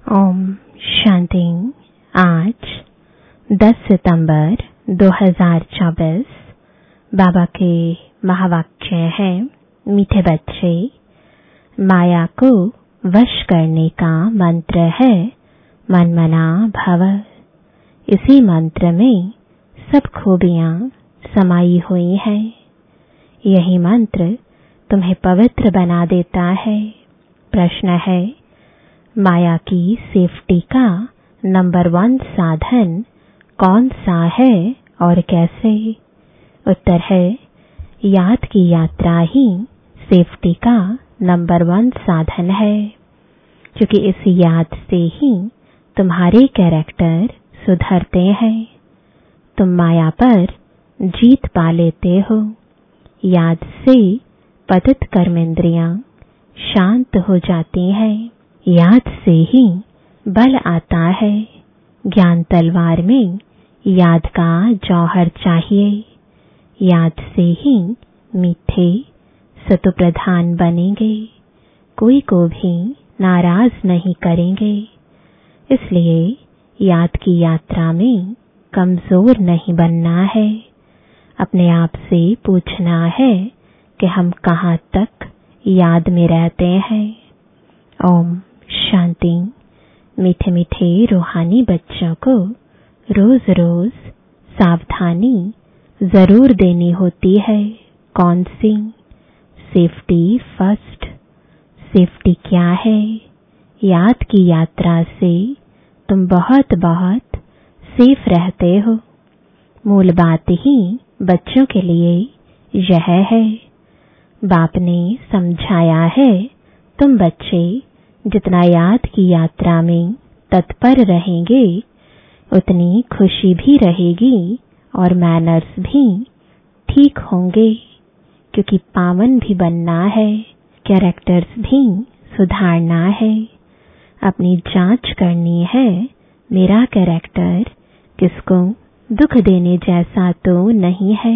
ओम शांति। आज 10 सितंबर 2024 बाबा के महावाक्य है, मीठे बच्चे, माया को वश करने का मंत्र है मनमना भव। इसी मंत्र में सब खूबियां समाई हुई हैं। यही मंत्र तुम्हें पवित्र बना देता है। प्रश्न है, माया की सेफ्टी का नंबर 1 साधन कौन सा है और कैसे? उत्तर है, याद की यात्रा ही सेफ्टी का नंबर 1 साधन है, क्योंकि इस याद से ही तुम्हारे कैरेक्टर सुधरते हैं। तुम माया पर जीत पा लेते हो। याद से पतित कर्मेंद्रियां शांत हो जाती हैं। याद से ही बल आता है। ज्ञान तलवार में याद का जौहर चाहिए। याद से ही मीठे सतो प्रधान बनेंगे, कोई को भी नाराज नहीं करेंगे। इसलिए याद की यात्रा में कमजोर नहीं बनना है। अपने आप से पूछना है कि हम कहाँ तक याद में रहते हैं। ओम शांति। मीठे मीठे रूहानी बच्चों को रोज रोज सावधानी जरूर देनी होती है। कौन सी? Safety first. सेफ्टी क्या है? याद की यात्रा से तुम बहुत बहुत सेफ रहते हो। मूल बात ही बच्चों के लिए यह है। बाप ने समझाया है, तुम बच्चे जितना याद की यात्रा में तत्पर रहेंगे, उतनी खुशी भी रहेगी और मैनर्स भी ठीक होंगे, क्योंकि पावन भी बनना है, कैरेक्टर्स भी सुधारना है। अपनी जांच करनी है, मेरा कैरेक्टर किसको दुख देने जैसा तो नहीं है।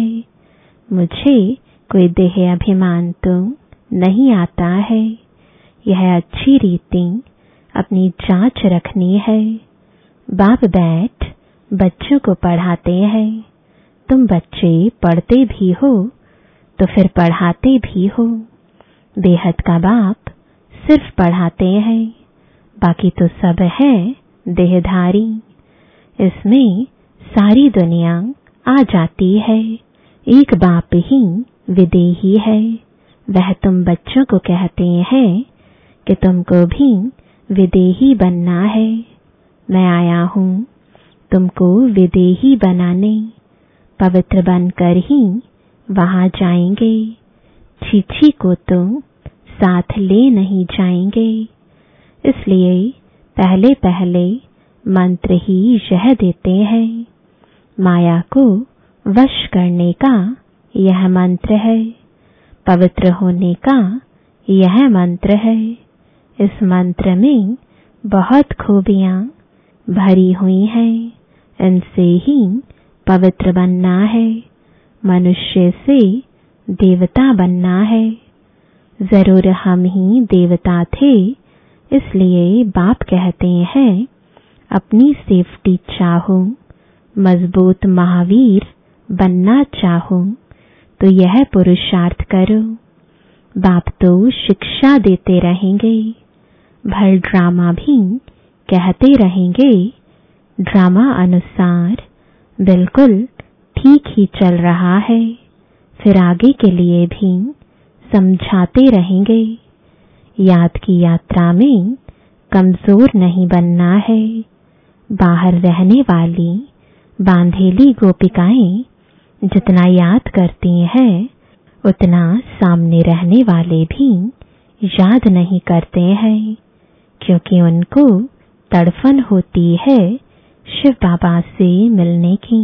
मुझे कोई देह अभिमान तो नहीं आता है। यह अच्छी रीति अपनी जांच रखनी है। बाप बैठ बच्चों को पढ़ाते हैं। तुम बच्चे पढ़ते भी हो तो फिर पढ़ाते भी हो। बेहद का बाप सिर्फ पढ़ाते हैं, बाकी तो सब है देहधारी। इसमें सारी दुनिया आ जाती है। एक बाप ही विदेही है। वह तुम बच्चों को कहते हैं कि तुमको भी विदेही बनना है। मैं आया हूँ तुमको विदेही बनाने। पवित्र बनकर ही वहां जाएंगे। छीछी को तो साथ ले नहीं जाएंगे। इसलिए पहले पहले मंत्र ही यह देते हैं। माया को वश करने का यह मंत्र है। पवित्र होने का यह मंत्र है। इस मंत्र में बहुत खूबियां भरी हुई हैं। इनसे ही पवित्र बनना है। मनुष्य से देवता बनना है। जरूर हम ही देवता थे, इसलिए बाप कहते हैं, अपनी सेफ्टी चाहो, मजबूत महावीर बनना चाहो तो यह पुरुषार्थ करो। बाप तो शिक्षा देते रहेंगे, भर ड्रामा भी कहते रहेंगे। ड्रामा अनुसार बिल्कुल ठीक ही चल रहा है, फिर आगे के लिए भी समझाते रहेंगे। याद की यात्रा में कमजोर नहीं बनना है। बाहर रहने वाली बांधेली गोपिकाएं जितना याद करती हैं, उतना सामने रहने वाले भी याद नहीं करते हैं, क्योंकि उनको तड़फन होती है शिव बाबा से मिलने की।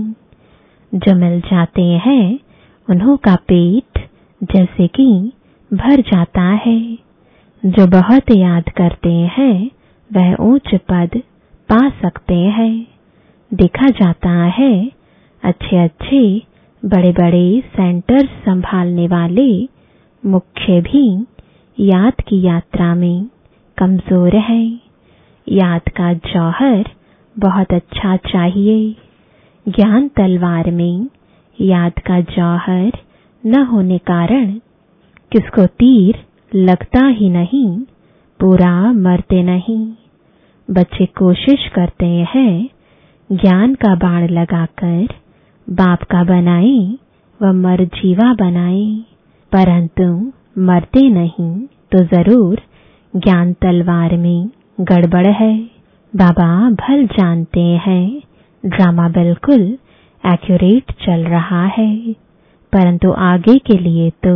जो मिल जाते हैं उन्हों का पेट जैसे कि भर जाता है। जो बहुत याद करते हैं वह ऊंच पद पा सकते हैं। देखा जाता है अच्छे अच्छे बड़े बड़े सेंटर्स संभालने वाले मुख्य भी याद की यात्रा में कमजोर है। याद का जौहर बहुत अच्छा चाहिए। ज्ञान तलवार में याद का जौहर न होने कारण किसको तीर लगता ही नहीं, पूरा मरते नहीं। बच्चे कोशिश करते हैं ज्ञान का बाण लगाकर बाप का बनाए व मरजीवा बनाए, परंतु मरते नहीं तो जरूर ज्ञान तलवार में गड़बड़ है। बाबा भल जानते हैं ड्रामा बिल्कुल एक्यूरेट चल रहा है, परंतु आगे के लिए तो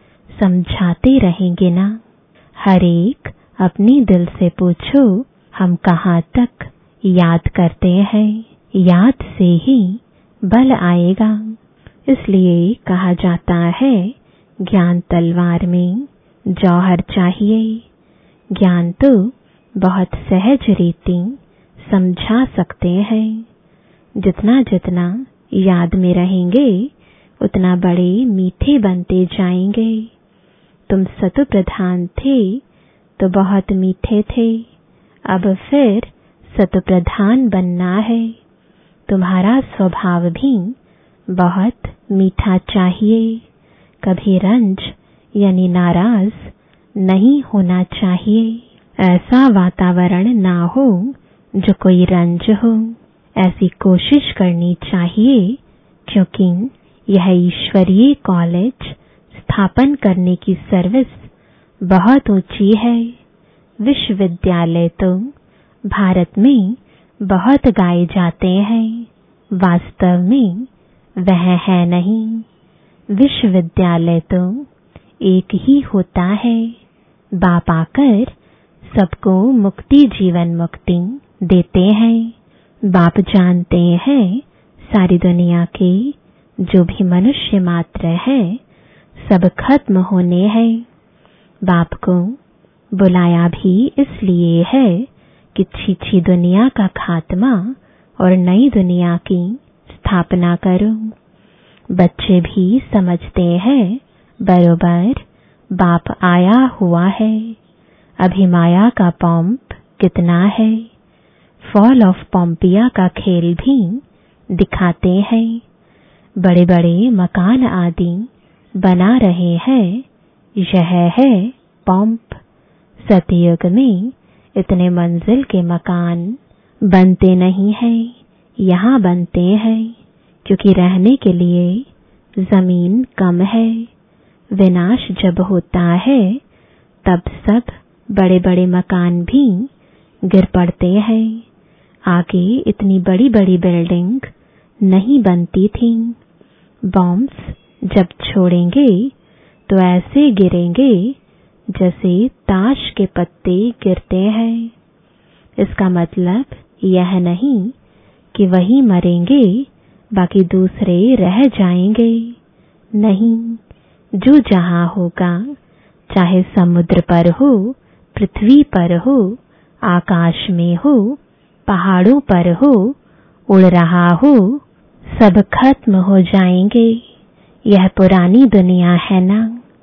समझाते रहेंगे ना। हर एक अपनी दिल से पूछो हम कहाँ तक याद करते हैं, याद से ही बल आएगा। इसलिए कहा जाता है ज्ञान तलवार में जौहर चाहिए। ज्ञान तो बहुत सहज रीति समझा सकते हैं। जितना जितना याद में रहेंगे उतना बड़े मीठे बनते जाएंगे। तुम सतु प्रधान थे तो बहुत मीठे थे, अब फिर सतु प्रधान बनना है। तुम्हारा स्वभाव भी बहुत मीठा चाहिए, कभी रंज यानी नाराज नहीं होना चाहिए। ऐसा वातावरण ना हो जो कोई रंज हो, ऐसी कोशिश करनी चाहिए, क्योंकि यह ईश्वरीय कॉलेज स्थापन करने की सर्विस बहुत ऊंची है। विश्वविद्यालय तो भारत में बहुत गाए जाते हैं, वास्तव में वह है नहीं। विश्वविद्यालय तो एक ही होता है। बाप आकर सबको मुक्ति जीवन मुक्ति देते हैं। बाप जानते हैं सारी दुनिया के जो भी मनुष्य मात्र है सब खत्म होने हैं। बाप को बुलाया भी इसलिए है कि छीछी दुनिया का खात्मा और नई दुनिया की स्थापना करो। बच्चे भी समझते हैं बरोबर बाप आया हुआ है। अभिमाया का पंप कितना है, फॉल ऑफ पॉम्पिया का खेल भी दिखाते हैं। बड़े बड़े मकान आदि बना रहे हैं, यह है पंप। सतयुग में इतने मंजिल के मकान बनते नहीं हैं, यहाँ बनते हैं क्योंकि रहने के लिए जमीन कम है। विनाश जब होता है तब सब बड़े बड़े मकान भी गिर पड़ते हैं। आगे इतनी बड़ी बड़ी बिल्डिंग नहीं बनती थी। बॉम्ब्स जब छोड़ेंगे तो ऐसे गिरेंगे जैसे ताश के पत्ते गिरते हैं। इसका मतलब यह नहीं कि वही मरेंगे बाकी दूसरे रह जाएंगे। नहीं, जो जहां होगा, चाहे समुद्र पर हो, पृथ्वी पर हो, आकाश में हो, पहाड़ों पर हो, उड़ रहा हो, सब खत्म हो जाएंगे। यह पुरानी दुनिया है ना।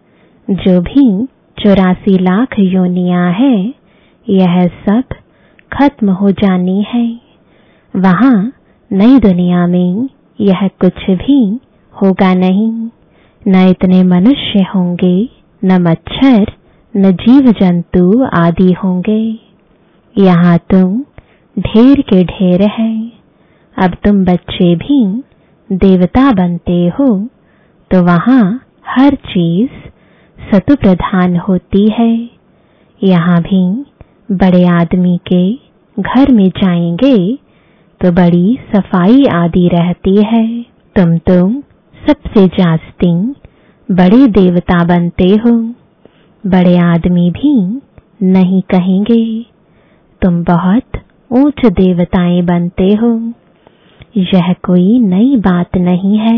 जो भी 84 लाख योनियां है, यह सब खत्म हो जानी है। वहां नई दुनिया में यह कुछ भी होगा नहीं। न इतने मनुष्य होंगे, न मच्छर, न जीव जंतु आदि होंगे। यहाँ तुम ढेर के ढेर है। अब तुम बच्चे भी देवता बनते हो तो वहाँ हर चीज सतु प्रधान होती है। यहाँ भी बड़े आदमी के घर में जाएंगे तो बड़ी सफाई आदि रहती है। तुम तो सबसे जास्ती बड़े देवता बनते हो। बड़े आदमी भी नहीं कहेंगे। तुम बहुत ऊंच देवताएं बनते हो। यह कोई नई बात नहीं है।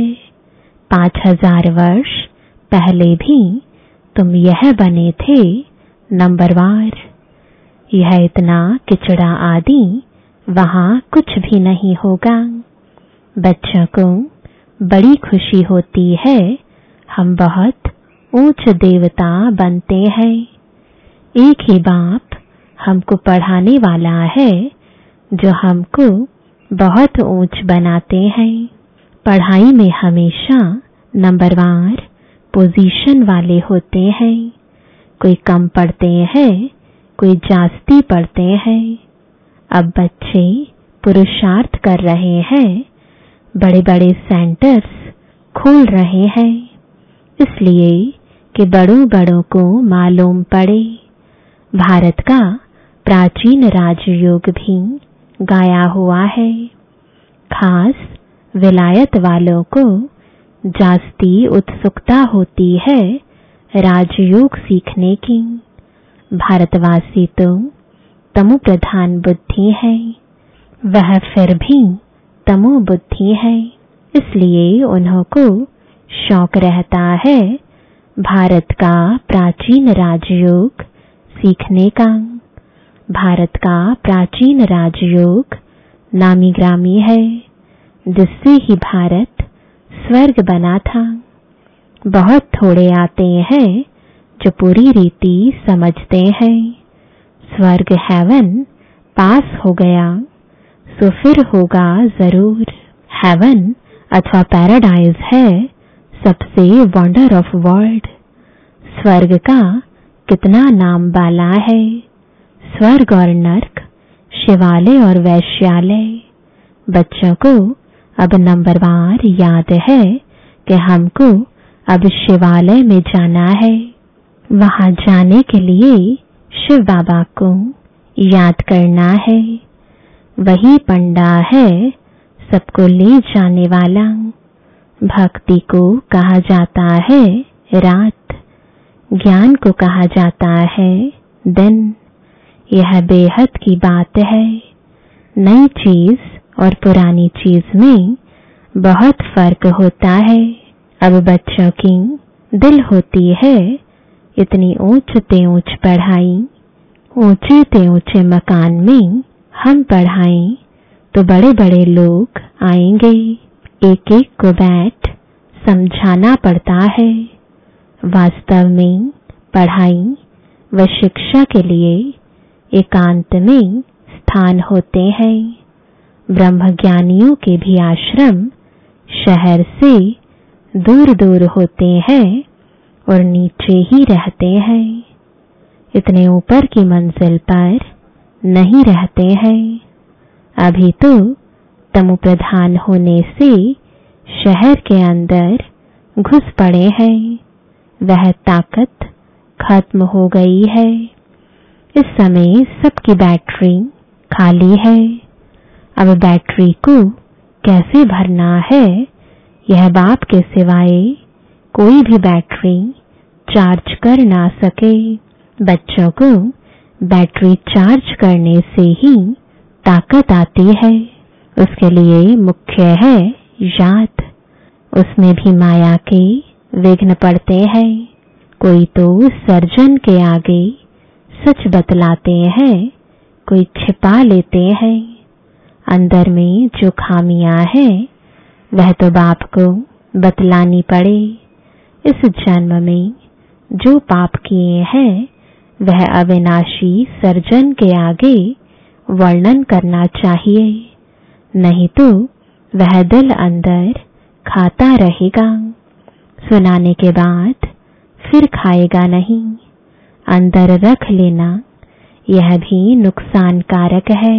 5000 वर्ष पहले भी तुम यह बने थे नंबरवार। यह इतना किचड़ा आदि वहां कुछ भी नहीं होगा। बच्चों को बड़ी खुशी होती है, हम बहुत ऊंच देवता बनते हैं। एक ही बाप हमको पढ़ाने वाला है जो हमको बहुत ऊंच बनाते हैं। पढ़ाई में हमेशा नंबरवार पोजीशन वाले होते हैं। कोई कम पढ़ते हैं, कोई जास्ती पढ़ते हैं। अब बच्चे पुरुषार्थ कर रहे हैं, बड़े बड़े सेंटर्स खोल रहे हैं, इसलिए कि बड़ों बड़ों को मालूम पड़े। भारत का प्राचीन राजयोग भी गाया हुआ है। खास विलायत वालों को जास्ती उत्सुकता होती है राजयोग सीखने की। भारतवासी तो तमो प्रधान बुद्धि है, वह फिर भी तमो बुद्धि है, इसलिए उन्हों को शौक रहता है भारत का प्राचीन राजयोग सीखने का। भारत का प्राचीन राजयोग नामी ग्रामी है, जिससे ही भारत स्वर्ग बना था। बहुत थोड़े आते हैं जो पूरी रीति समझते हैं। स्वर्ग हेवन पास हो गया सो फिर होगा जरूर। हेवन अथवा पैराडाइज है सबसे वंडर ऑफ वर्ल्ड। स्वर्ग का कितना नाम बाला है। स्वर्ग और नर्क, शिवालय और वैश्यालय। बच्चों को अब नंबरवार याद है कि हमको अब शिवालय में जाना है। वहां जाने के लिए शिव बाबा को याद करना है। वही पंडा है सबको ले जाने वाला। भक्ति को कहा जाता है रात, ज्ञान को कहा जाता है दिन। यह बेहद की बात है। नई चीज और पुरानी चीज में बहुत फर्क होता है। अब बच्चों की दिल होती है इतनी ऊंच ते ऊंच पढ़ाई, ऊंचे ते ऊंचे मकान में हम पढ़ाएं तो बड़े बड़े लोग आएंगे। एक एक को बैठ समझाना पड़ता है। वास्तव में पढ़ाई व शिक्षा के लिए एकांत में स्थान होते हैं। ब्रह्मज्ञानियों के भी आश्रम शहर से दूर दूर होते हैं और नीचे ही रहते हैं। इतने ऊपर की मंजिल पर नहीं रहते हैं। अभी तो तमो प्रधान होने से शहर के अंदर घुस पड़े हैं। वह ताकत खत्म हो गई है। इस समय सबकी बैटरी खाली है। अब बैटरी को कैसे भरना है, यह बाप के सिवाय कोई भी बैटरी चार्ज कर ना सके। बच्चों को बैटरी चार्ज करने से ही ताकत आती है। उसके लिए मुख्य है याद। उसमें भी माया के विघ्न पड़ते हैं। कोई तो सर्जन के आगे सच बतलाते हैं, कोई छिपा लेते हैं। अंदर में जो खामियां है वह तो बाप को बतलानी पड़े। इस जन्म में जो पाप किए हैं वह अविनाशी सर्जन के आगे वर्णन करना चाहिए, नहीं तो वह दिल अंदर खाता रहेगा। सुनाने के बाद फिर खाएगा नहीं। अंदर रख लेना यह भी नुकसानकारक है।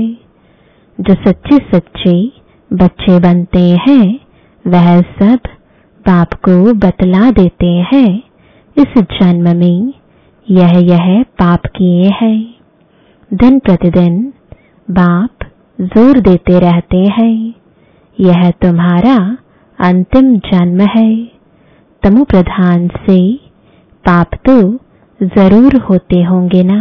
जो सच्चे सच्चे बच्चे बनते हैं वह सब बाप को बतला देते हैं इस जन्म में यह पाप किए हैं। दिन प्रतिदिन बाप जोर देते रहते हैं, यह तुम्हारा अंतिम जन्म है। तमो प्रधान से पाप तो जरूर होते होंगे ना।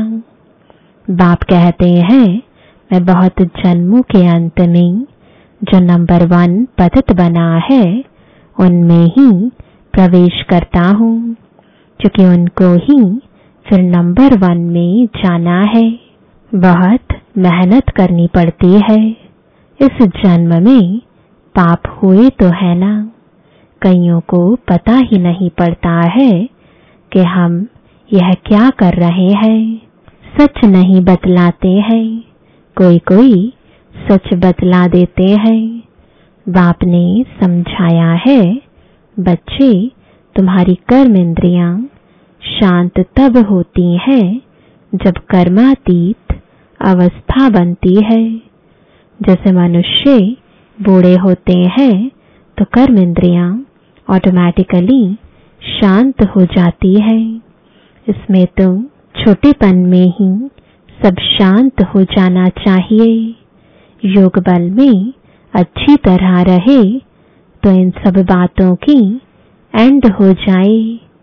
बाप कहते हैं मैं बहुत जन्मों के अंत में जो नंबर 1 पतित बना है उनमें ही प्रवेश करता हूँ, क्योंकि उनको ही फिर नंबर 1 में जाना है। बहुत मेहनत करनी पड़ती है। इस जन्म में पाप हुए तो है ना। कईयों को पता ही नहीं पड़ता है कि हम यह क्या कर रहे हैं। सच नहीं बतलाते हैं, कोई कोई सच बतला देते हैं। बाप ने समझाया है, बच्चे तुम्हारी कर्म इंद्रियां शांत तब होती हैं जब कर्मातीत अवस्था बनती है। जैसे मनुष्य बूढ़े होते हैं तो कर्म इंद्रियां ऑटोमेटिकली शांत हो जाती है। इसमें तो छोटेपन में ही सब शांत हो जाना चाहिए। योग बल में अच्छी तरह रहे तो इन सब बातों की एंड हो जाए।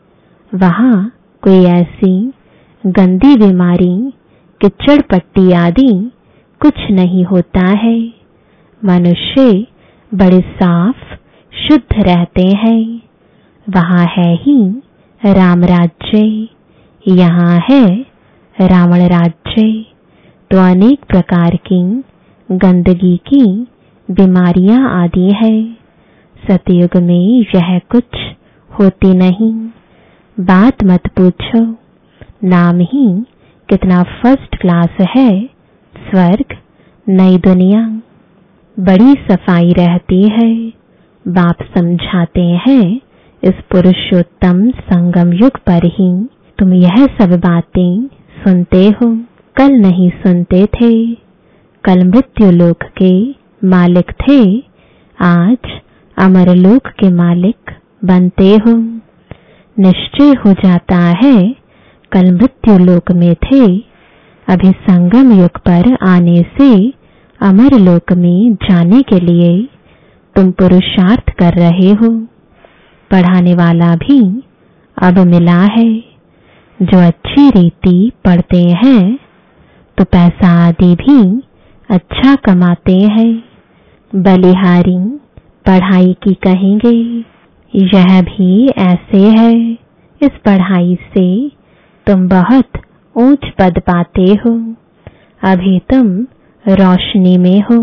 वहां कोई ऐसी गंदी बीमारी, कीचड़ पट्टी आदि कुछ नहीं होता है। मनुष्य बड़े साफ शुद्ध रहते हैं। वहां है ही राम राज्य, यहाँ है रावण राज्य। तो अनेक प्रकार की गंदगी की बीमारियां आदि है। सतयुग में यह कुछ होती नहीं। बात मत पूछो, नाम ही कितना फर्स्ट क्लास है। स्वर्ग, नई दुनिया, बड़ी सफाई रहती है। बाप समझाते हैं, इस पुरुषोत्तम संगम युग पर ही तुम यह सब बातें सुनते हो। कल नहीं सुनते थे, कल मृत्यु लोक के मालिक थे, आज अमर लोक के मालिक बनते हो। निश्चय हो जाता है, कल मृत्यु लोक में थे, अभी संगम युग पर आने से अमर लोक में जाने के लिए तुम पुरुषार्थ कर रहे हो। पढ़ाने वाला भी अब मिला है। जो अच्छी रीति पढ़ते हैं तो पैसा आदि भी अच्छा कमाते हैं। बलिहारी पढ़ाई की कहेंगे, यह भी ऐसे है। इस पढ़ाई से तुम बहुत ऊंच पद पाते हो। अभी तुम रोशनी में हो।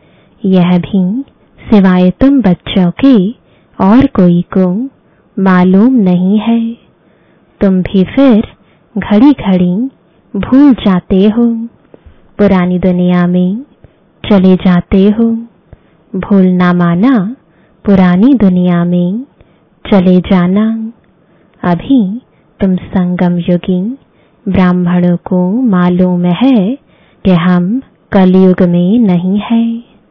यह भी सिवाय तुम बच्चों के और कोई को मालूम नहीं है। तुम भी फिर घड़ी घड़ी भूल जाते हो, पुरानी दुनिया में चले जाते हो। भूलना माना पुरानी दुनिया में चले जाना। अभी तुम संगम युगी ब्राह्मणों को मालूम है कि हम कलयुग में नहीं है।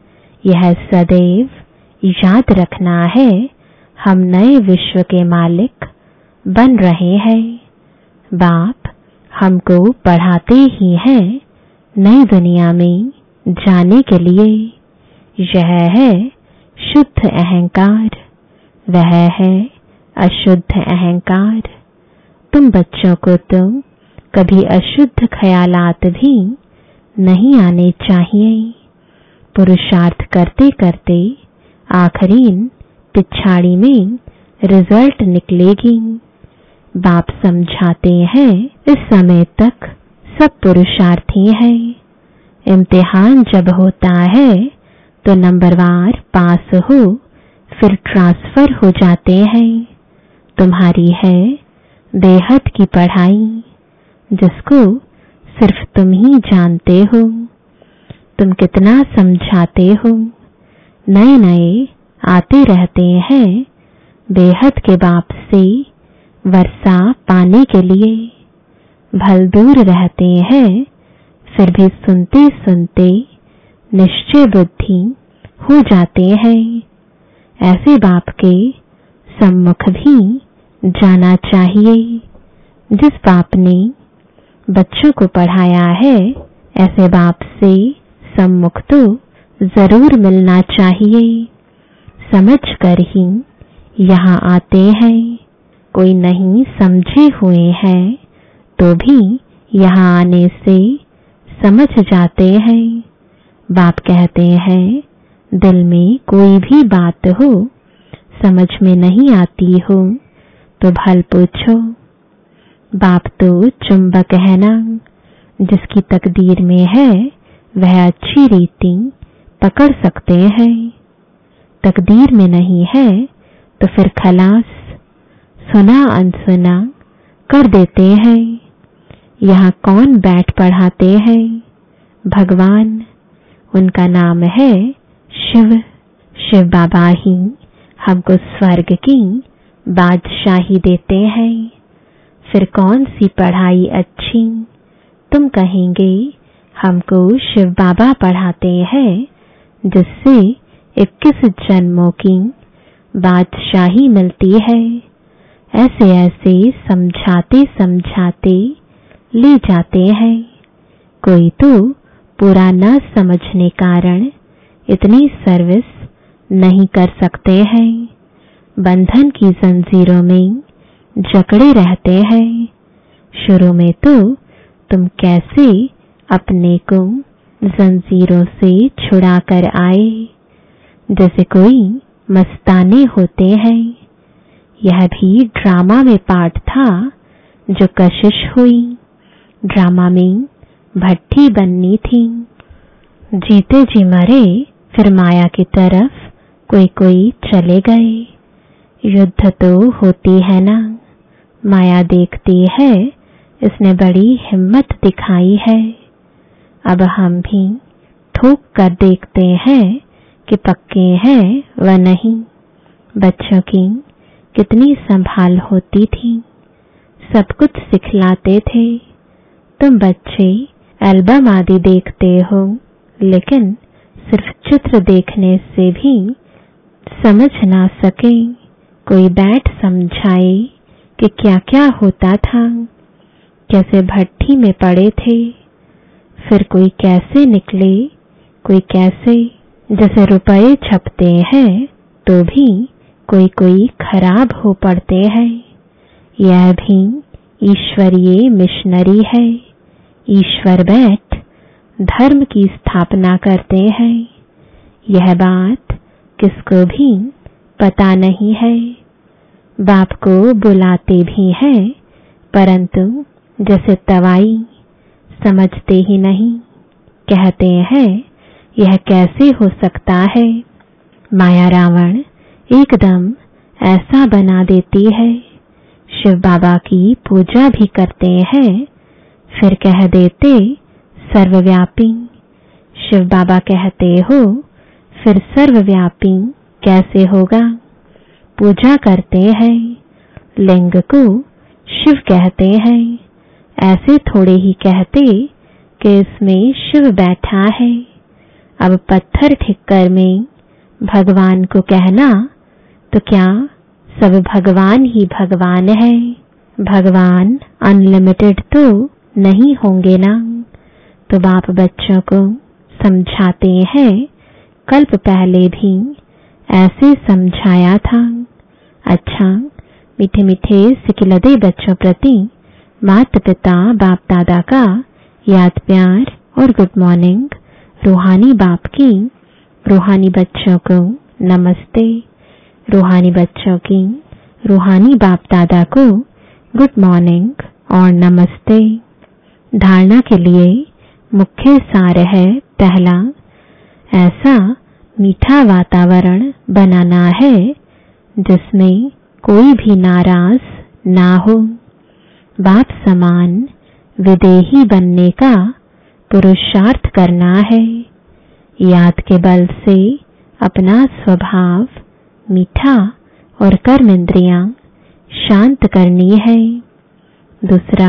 यह सदैव याद रखना है, हम नए विश्व के मालिक बन रहे हैं। बाप हमको पढ़ाते ही हैं नई दुनिया में जाने के लिए। यह है शुद्ध अहंकार, वह है अशुद्ध अहंकार। तुम बच्चों को तो कभी अशुद्ध ख्यालात भी नहीं आने चाहिए। पुरुषार्थ करते करते आखिरीन पिछाड़ी में रिजल्ट निकलेगी। बाप समझाते हैं, इस समय तक सब पुरुषार्थी हैं। इम्तिहान जब होता है तो नंबरवार पास हो, फिर ट्रांसफर हो जाते हैं। तुम्हारी है बेहद की पढ़ाई, जिसको सिर्फ तुम ही जानते हो। तुम कितना समझाते हो, नए नए आते रहते हैं बेहद के बाप से वर्षा पाने के लिए। भल दूर रहते हैं, फिर भी सुनते सुनते निश्चय बुद्धि हो जाते हैं। ऐसे बाप के सम्मुख भी जाना चाहिए। जिस बाप ने बच्चों को पढ़ाया है, ऐसे बाप से सम्मुख तो जरूर मिलना चाहिए। समझ कर ही यहाँ आते हैं। कोई नहीं समझे हुए हैं तो भी यहाँ आने से समझ जाते हैं। बाप कहते हैं, दिल में कोई भी बात हो, समझ में नहीं आती हो तो भल पूछो। बाप तो चुंबक है ना, जिसकी तकदीर में है वह अच्छी रीति पकड़ सकते हैं। तकदीर में नहीं है तो फिर खलास, सुना अनसुना कर देते हैं। यहाँ कौन बैठ पढ़ाते हैं? भगवान। उनका नाम है शिव। शिव बाबा ही हमको स्वर्ग की बादशाही देते हैं। फिर कौन सी पढ़ाई अच्छी? तुम कहेंगे हमको शिव बाबा पढ़ाते हैं जिससे 21 जन्मों की बादशाही मिलती है। ऐसे ऐसे समझाते समझाते ले जाते हैं। कोई तो पूरा न समझने कारण इतनी सर्विस नहीं कर सकते हैं। बंधन की जंजीरों में जकड़े रहते हैं। शुरू में तो तुम कैसे अपने को जंजीरों से छुड़ा कर आए, जैसे कोई मस्ताने होते हैं। यह भी ड्रामा में पार्ट था जो कशिश हुई। ड्रामा में भट्टी बननी थी। जीते जी मरे फिर माया की तरफ कोई कोई चले गए। युद्ध तो होती है ना। माया देखती है इसने बड़ी हिम्मत दिखाई है। अब हम भी ठोक कर देखते हैं कि पक्के हैं व नहीं। बच्चों की कितनी संभाल होती थी। सब कुछ सिखलाते थे। तुम बच्चे एल्बम आदि देखते हो, लेकिन सिर्फ चित्र देखने से भी समझ ना सके। कोई बैठ समझाए कि क्या क्या होता था, कैसे भट्टी में पड़े थे, फिर कोई कैसे निकले, कोई कैसे। जैसे रुपए छपते हैं तो भी कोई कोई खराब हो पड़ते हैं। यह भी ईश्वरीय मिशनरी है। ईश्वर बैठ धर्म की स्थापना करते हैं। यह बात किसको भी पता नहीं है। बाप को बुलाते भी हैं, परंतु जैसे तवाई समझते ही नहीं। कहते हैं यह कैसे हो सकता है। माया रावण एकदम ऐसा बना देती है। शिव बाबा की पूजा भी करते हैं, फिर कह देते सर्वव्यापी। शिव बाबा कहते हो, फिर सर्वव्यापी कैसे होगा। पूजा करते हैं, लिंग को शिव कहते हैं। ऐसे थोड़े ही कहते कि इसमें शिव बैठा है। अब पत्थर ठिक्कर में भगवान को कहना तो क्या सब भगवान ही भगवान है। भगवान अनलिमिटेड तो नहीं होंगे ना। तो बाप बच्चों को समझाते हैं, कल्प पहले भी ऐसे समझाया था। अच्छा, मीठे मीठे सिकिलदे बच्चों प्रति माता पिता बाप दादा का याद प्यार और गुड मॉर्निंग। रूहानी बाप की रूहानी बच्चों को नमस्ते। रूहानी बच्चों की रूहानी बाप दादा को गुड मॉर्निंग और नमस्ते। धारणा के लिए मुख्य सार है, पहला, ऐसा मीठा वातावरण बनाना है जिसमें कोई भी नाराज ना हो। बाप समान विदेही बनने का पुरुषार्थ करना है। याद के बल से अपना स्वभाव मीठा और कर्म इंद्रियां शांत करनी है। दूसरा,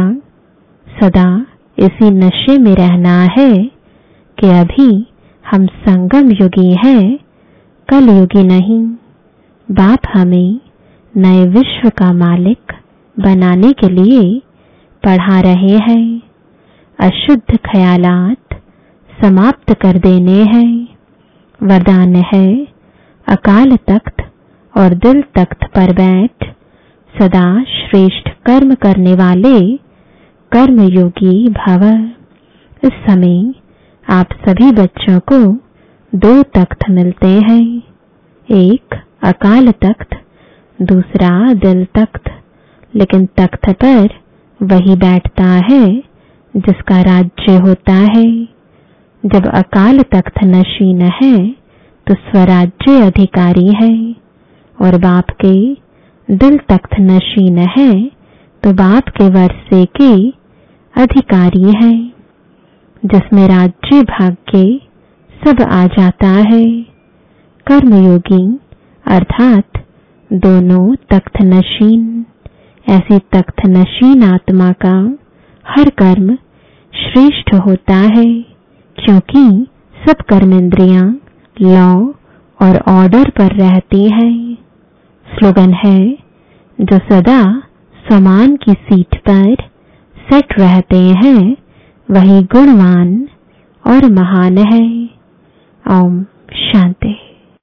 सदा इसी नशे में रहना है कि अभी हम संगम युगी हैं, कल युगी नहीं। बाप हमें नए विश्व का मालिक बनाने के लिए पढ़ा रहे हैं। अशुद्ध ख्यालात समाप्त कर देने हैं। वरदान है, अकाल तख्त और दिल तख्त पर बैठ सदा श्रेष्ठ कर्म करने वाले कर्मयोगी भव। इस समय आप सभी बच्चों को 2 तख्त मिलते हैं, एक अकाल तख्त, दूसरा दिल तख्त। लेकिन तख्त पर वही बैठता है जिसका राज्य होता है। जब अकाल तख्त नशीन है तो स्वराज्य अधिकारी है, और बाप के दिल तख्त नशीन है तो बाप के वर्षे के अधिकारी है, जिसमें राज्य भाग्य सब आ जाता है। कर्मयोगी अर्थात दोनों तख्त नशीन। ऐसी तख्त नशीन आत्मा का हर कर्म श्रेष्ठ होता है, क्योंकि सब कर्मेंद्रियां लॉ और ऑर्डर पर रहती हैं। स्लोगन है, जो सदा समान की सीट पर सेट रहते हैं वही गुणवान और महान है। ओम शांति।